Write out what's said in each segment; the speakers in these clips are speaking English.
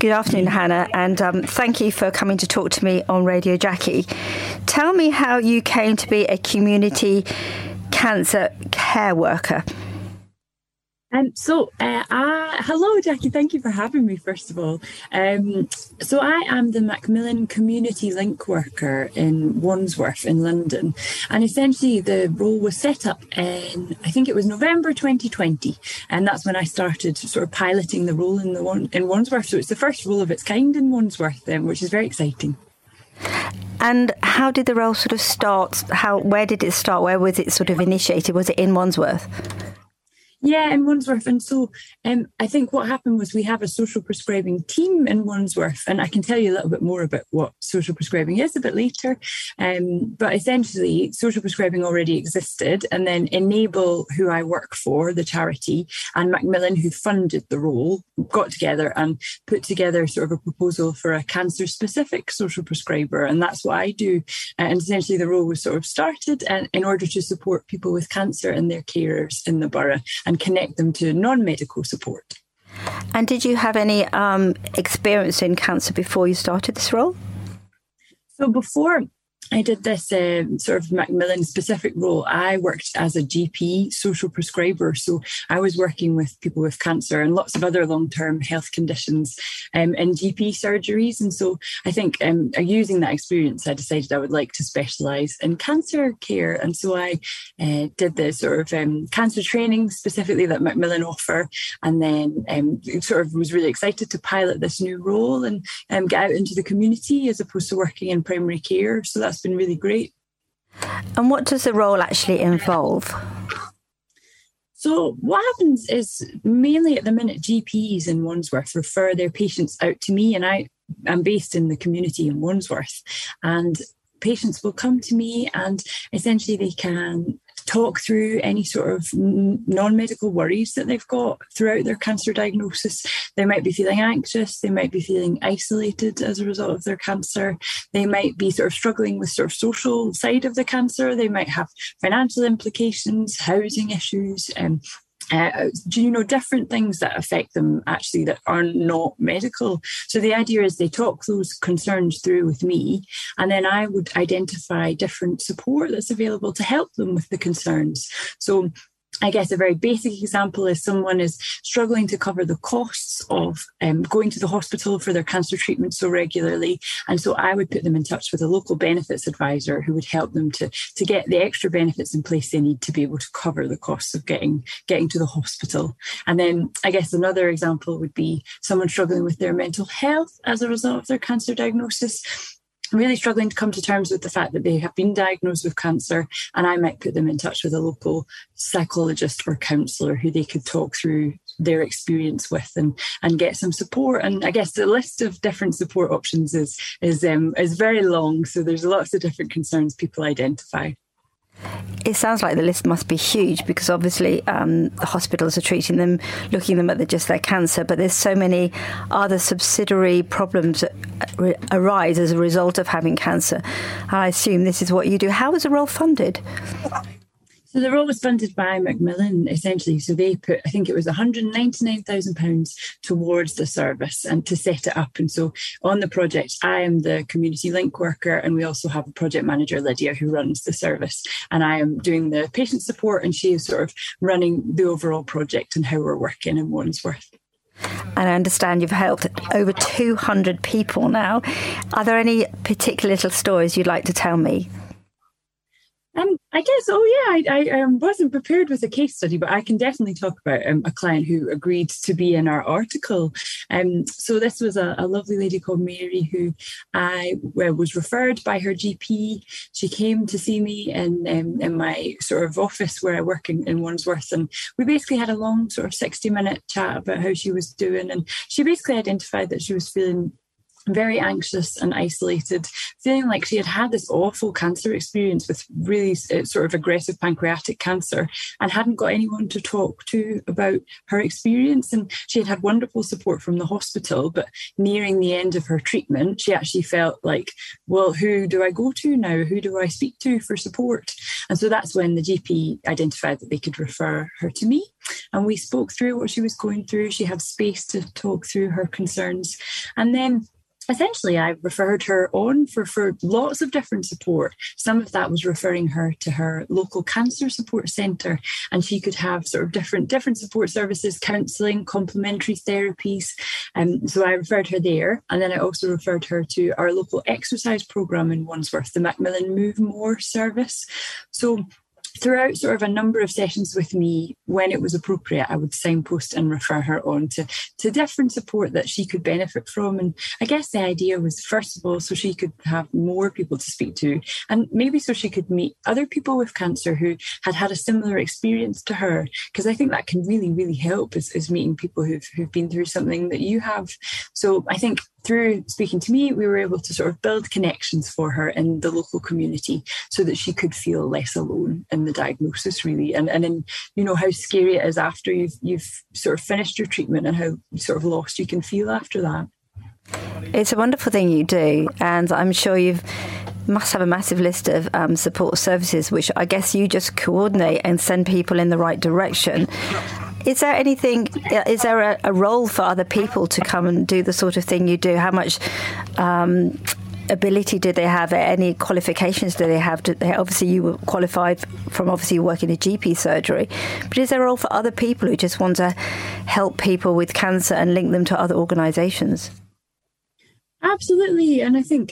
Good afternoon, Hannah, and thank you for coming to talk to me on Radio Jackie. Tell me how you came to be a community cancer care worker. Hello, Jackie. Thank you for having me, first of all. So I am the Macmillan Community Link Worker in Wandsworth in London. And essentially the role was set up in, I think it was November 2020. And that's when I started sort of piloting the role in Wandsworth. So it's the first role of its kind in Wandsworth, which is very exciting. And how did the role sort of start? Where did it start? Where was it sort of initiated? Was it in Wandsworth? Yeah, in Wandsworth. And so I think what happened was we have a social prescribing team in Wandsworth, and I can tell you a little bit more about what social prescribing is a bit later. But essentially, social prescribing already existed, and then Enable, who I work for, the charity, and Macmillan, who funded the role, got together and put together sort of a proposal for a cancer-specific social prescriber, and that's what I do. And essentially, the role was sort of started in order to support people with cancer and their carers in the borough, and connect them to non-medical support. And did you have any experience in cancer before you started this role? So before I did this sort of Macmillan specific role, I worked as a GP social prescriber. So I was working with people with cancer and lots of other long-term health conditions in GP surgeries. And so I think using that experience, I decided I would like to specialise in cancer care. And so I did the sort of cancer training specifically that Macmillan offer, and then sort of was really excited to pilot this new role and get out into the community as opposed to working in primary care. So that's been really great. And what does the role actually involve? So what happens is mainly at the minute GPs in Wandsworth refer their patients out to me, and I am based in the community in Wandsworth, and patients will come to me and essentially they can talk through any sort of non-medical worries that they've got throughout their cancer diagnosis. They might be feeling anxious, they might be feeling isolated as a result of their cancer, they might be sort of struggling with sort of social side of the cancer, they might have financial implications, housing issues, different things that affect them actually that are not medical. So the idea is they talk those concerns through with me, and then I would identify different support that's available to help them with the concerns. So I guess a very basic example is someone is struggling to cover the costs of going to the hospital for their cancer treatment so regularly. And so I would put them in touch with a local benefits advisor who would help them to get the extra benefits in place they need to be able to cover the costs of getting to the hospital. And then I guess another example would be someone struggling with their mental health as a result of their cancer diagnosis, really struggling to come to terms with the fact that they have been diagnosed with cancer, and I might put them in touch with a local psychologist or counsellor who they could talk through their experience with and get some support. And I guess the list of different support options is very long, so there's lots of different concerns people identify. It sounds like the list must be huge because obviously the hospitals are treating them, looking at them at just their cancer, but there's so many other subsidiary problems that arise as a result of having cancer. I assume this is what you do. How was the role funded? So the role was funded by Macmillan, essentially. So they put, I think it was £199,000 towards the service and to set it up. And so on the project, I am the community link worker, and we also have a project manager, Lydia, who runs the service. And I am doing the patient support, and she is sort of running the overall project and how we're working in Wandsworth. And I understand you've helped over 200 people now. Are there any particular little stories you'd like to tell me? I guess, I wasn't prepared with a case study, but I can definitely talk about a client who agreed to be in our article. So this was a lovely lady called Mary who I was referred by her GP. She came to see me in my sort of office where I work in Wandsworth, and we basically had a long sort of 60-minute chat about how she was doing, and she basically identified that she was feeling very anxious and isolated, feeling like she had had this awful cancer experience with really sort of aggressive pancreatic cancer and hadn't got anyone to talk to about her experience. And she had had wonderful support from the hospital, but nearing the end of her treatment, she actually felt like, well, who do I go to now? Who do I speak to for support? And so that's when the GP identified that they could refer her to me. And we spoke through what she was going through. She had space to talk through her concerns. And then essentially, I referred her on for lots of different support. Some of that was referring her to her local cancer support centre, and she could have sort of different support services, counselling, complementary therapies. So I referred her there. And then I also referred her to our local exercise programme in Wandsworth, the Macmillan Move More service. So throughout sort of a number of sessions with me, when it was appropriate, I would signpost and refer her on to different support that she could benefit from. And I guess the idea was, first of all, so she could have more people to speak to, and maybe so she could meet other people with cancer who had had a similar experience to her, because I think that can really, really help is meeting people who've been through something that you have. So I think through speaking to me, we were able to sort of build connections for her in the local community so that she could feel less alone in the diagnosis, really. And then, you know, how scary it is after you've sort of finished your treatment and how sort of lost you can feel after that. It's a wonderful thing you do, and I'm sure must have a massive list of support services, which I guess you just coordinate and send people in the right direction. Is there a role for other people to come and do the sort of thing you do? How much ability do they have? Any qualifications do they have? Obviously, you were qualified from obviously working in GP surgery, but is there a role for other people who just want to help people with cancer and link them to other organisations? Absolutely. And I think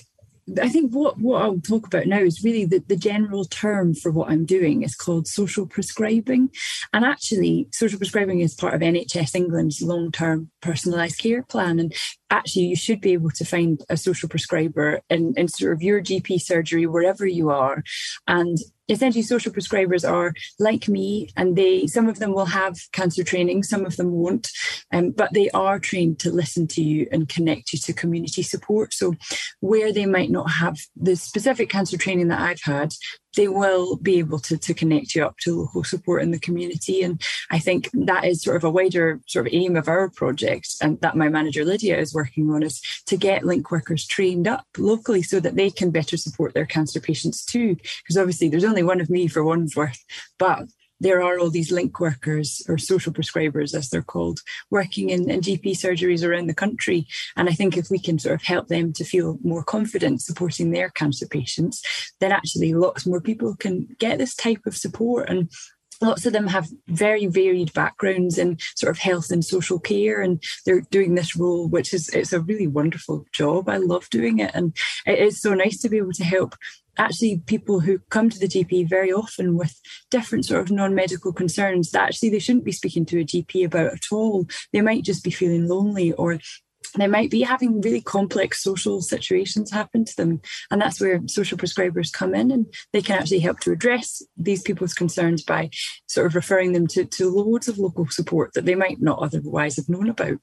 what I'll talk about now is really the general term for what I'm doing is called social prescribing. And actually, social prescribing is part of NHS England's long-term personalised care plan. And actually, you should be able to find a social prescriber in sort of your GP surgery, wherever you are. And essentially, social prescribers are like me, and some of them will have cancer training, some of them won't, but they are trained to listen to you and connect you to community support. So where they might not have the specific cancer training that I've had, they will be able to connect you up to local support in the community. And I think that is sort of a wider sort of aim of our project, and that my manager Lydia is working on, is to get link workers trained up locally so that they can better support their cancer patients too. Because obviously there's only one of me for Wandsworth, but there are all these link workers, or social prescribers as they're called, working in GP surgeries around the country. And I think if we can sort of help them to feel more confident supporting their cancer patients, then actually lots more people can get this type of support. And lots of them have very varied backgrounds in sort of health and social care, and they're doing this role, which it's a really wonderful job. I love doing it. And it is so nice to be able to help actually people who come to the GP very often with different sort of non-medical concerns that actually they shouldn't be speaking to a GP about at all. They might just be feeling lonely, or they might be having really complex social situations happen to them. And that's where social prescribers come in, and they can actually help to address these people's concerns by sort of referring them to loads of local support that they might not otherwise have known about.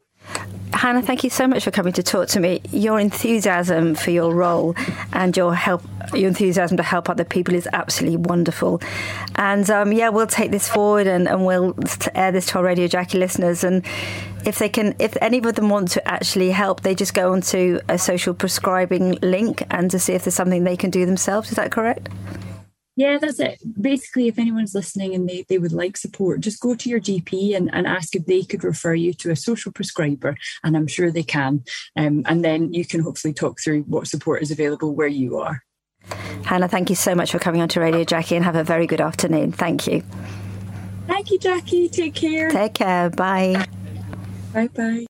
Hannah, thank you so much for coming to talk to me. Your enthusiasm for your role and your enthusiasm to help other people is absolutely wonderful. And we'll take this forward and we'll air this to our Radio Jackie listeners. And if any of them want to actually help, they just go onto a social prescribing link and to see if there's something they can do themselves. Is that correct? Yeah, that's it. Basically, if anyone's listening and they would like support, just go to your GP and ask if they could refer you to a social prescriber, and I'm sure they can. And then you can hopefully talk through what support is available where you are. Hannah, thank you so much for coming on to Radio Jackie, and have a very good afternoon. Thank you. Thank you, Jackie. Take care. Take care. Bye. Bye-bye.